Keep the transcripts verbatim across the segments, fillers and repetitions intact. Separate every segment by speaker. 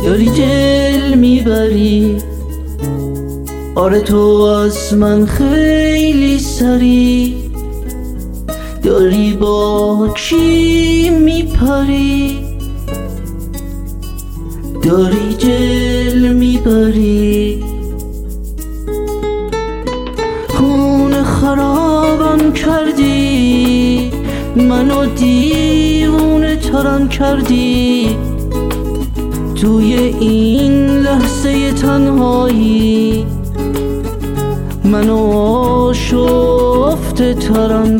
Speaker 1: داری دل میبری، آره تو از من خیلی سری، داری با کی میپری، داری دل میبری. خونه خرابم کردی، منو دیوونه ترم کردی، توی این لحظه تنهایی منو آشفته ترم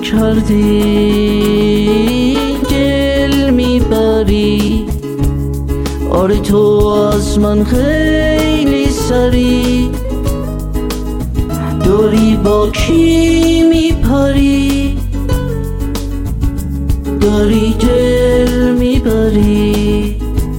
Speaker 1: کردی. دل میبری، آره تو از من خیلی سری، داری با کی میپری، داری دل میبری.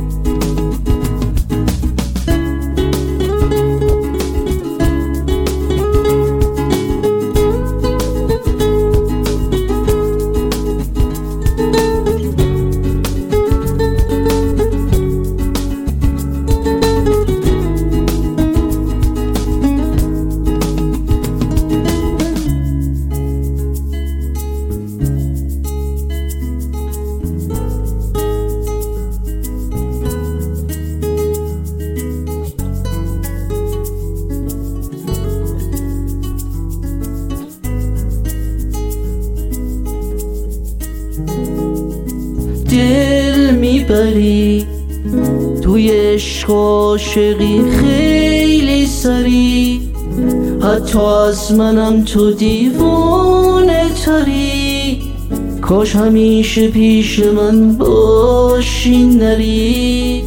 Speaker 1: دل میبری، توی عشق عاشقی خیلی سری، حتی از منم تو دیوانه تری. کاش همیشه پیش من باشی نری،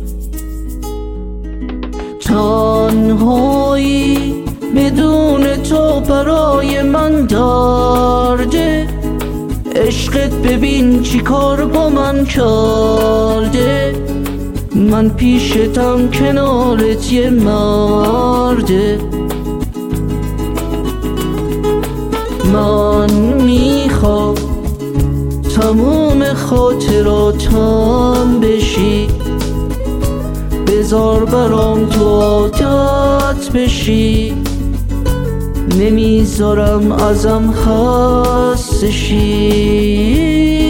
Speaker 1: تنهایی بدون تو برای من درده. عشقت ببین چی کار با من کرده، من پیشتم کنارت یه مرده. من میخوام تموم خاطراتم بشی، بذار برام تو عادت بشی، نمیذارم ازم خسته شی.